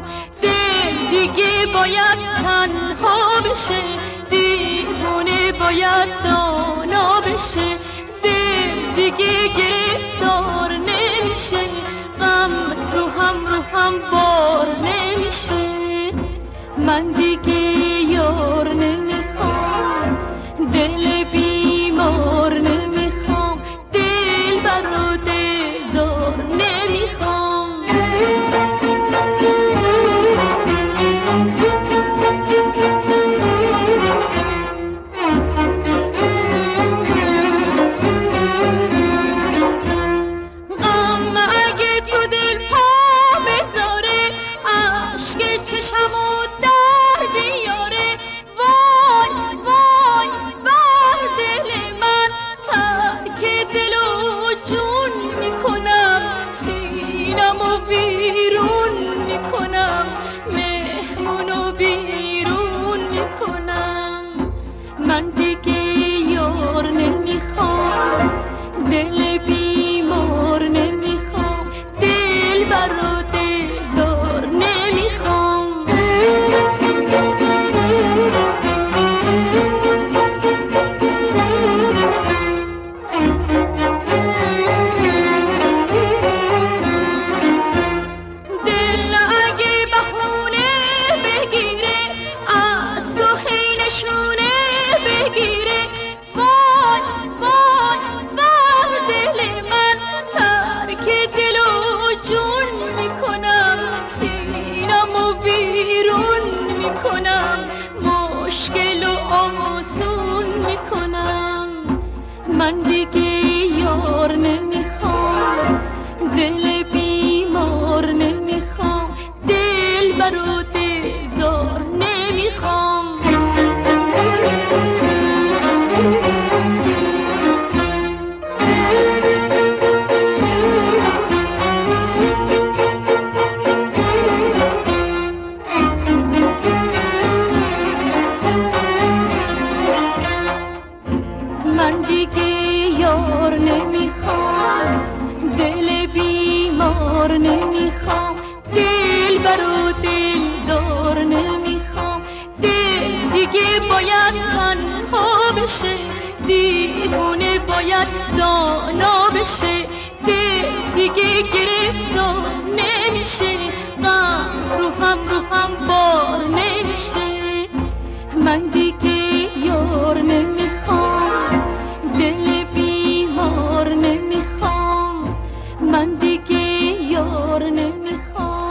نمیخوام. دل دیگه باید تنها بشه، دیوونه باید دانا بشه. دل دیگه گرفتار نمیشه، غم رو هم بار نمیشه. من دیگه یار نمیخوام، دل بیمار نمیخوام، دل برا دلدار نمیخوام. غم اگه تو دل پا بذاره، عشق چشمو در بیاره. وای وای بر دل من، ترک دل و جون میکنم، سینمو بیرون میکنم، مهمونو بیرون میکنم. من دیگه یار نمیخوام، دل بیمار نمیخوام، دل برا دلدار نمیخوام. دل اگه بهونه بگیره، از تو هی نشونه بگیره. وای وای بر دل من، ترک دل و جون میکنم، سینمو بیرون میکنم، مشکل و آسون میکنم. من دیگه یار نمیخوام، دل بیمار نمیخوام، دل برا دلدار نمیخوام. من دیگه یار نمیخوام، دل بیمار نمیخوام، دل برا دلدار نمیخوام. دل دیگه باید تنها بشه، دیوونه باید دانا بشه. دل دیگه گرفتار نمیشه، غم رو هم بار نمیشه. من دیگه یار نمیخوام، دل بیمار نمیخوام، من دیگه یار نمیخوام.